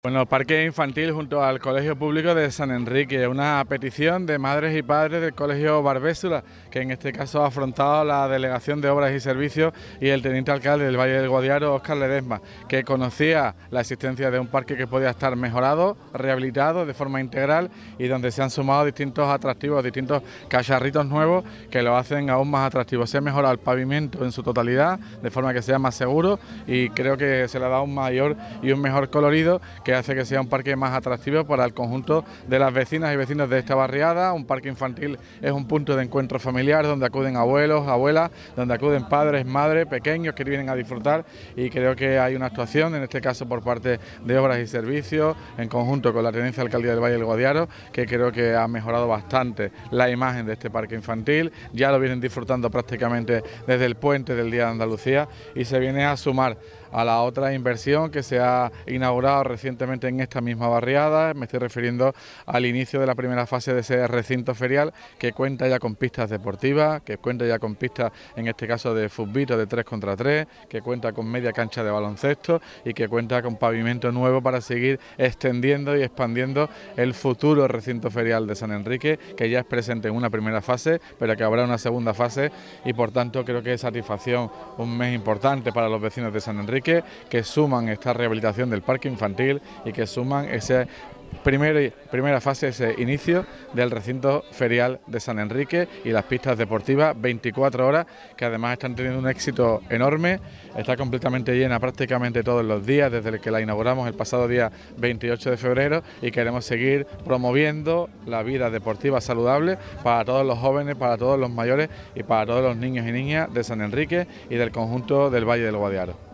Bueno, el parque infantil junto al Colegio Público de San Enrique, una petición de madres y padres del Colegio Barbésula, que en este caso ha afrontado la Delegación de Obras y Servicios y el teniente alcalde del Valle del Guadiaro, Óscar Ledesma, que conocía la existencia de un parque que podía estar mejorado, rehabilitado de forma integral y donde se han sumado distintos atractivos, distintos cacharritos nuevos que lo hacen aún más atractivo. Se ha mejorado el pavimento en su totalidad, de forma que sea más seguro, y creo que se le ha dado un mayor y un mejor colorido que hace que sea un parque más atractivo para el conjunto de las vecinas y vecinos de esta barriada. Un parque infantil es un punto de encuentro familiar donde acuden abuelos, abuelas, donde acuden padres, madres, pequeños que vienen a disfrutar, y creo que hay una actuación, en este caso por parte de Obras y Servicios, en conjunto con la Tenencia de Alcaldía del Valle del Guadiaro, que creo que ha mejorado bastante la imagen de este parque infantil. Ya lo vienen disfrutando prácticamente desde el puente del Día de Andalucía y se viene a sumar a la otra inversión que se ha inaugurado recientemente en esta misma barriada. Me estoy refiriendo al inicio de la primera fase de ese recinto ferial, que cuenta ya con pistas deportivas, que cuenta ya con pistas, en este caso de fútbol de 3 contra 3, que cuenta con media cancha de baloncesto y que cuenta con pavimento nuevo para seguir extendiendo y expandiendo el futuro recinto ferial de San Enrique, que ya es presente en una primera fase, pero que habrá una segunda fase, y por tanto creo que es satisfacción un mes importante para los vecinos de San Enrique, que suman esta rehabilitación del parque infantil y que suman esa primera fase, ese inicio del recinto ferial de San Enrique y las pistas deportivas 24 horas, que además están teniendo un éxito enorme. Está completamente llena prácticamente todos los días desde que la inauguramos el pasado día 28 de febrero, y queremos seguir promoviendo la vida deportiva saludable para todos los jóvenes, para todos los mayores y para todos los niños y niñas de San Enrique y del conjunto del Valle del Guadiaro.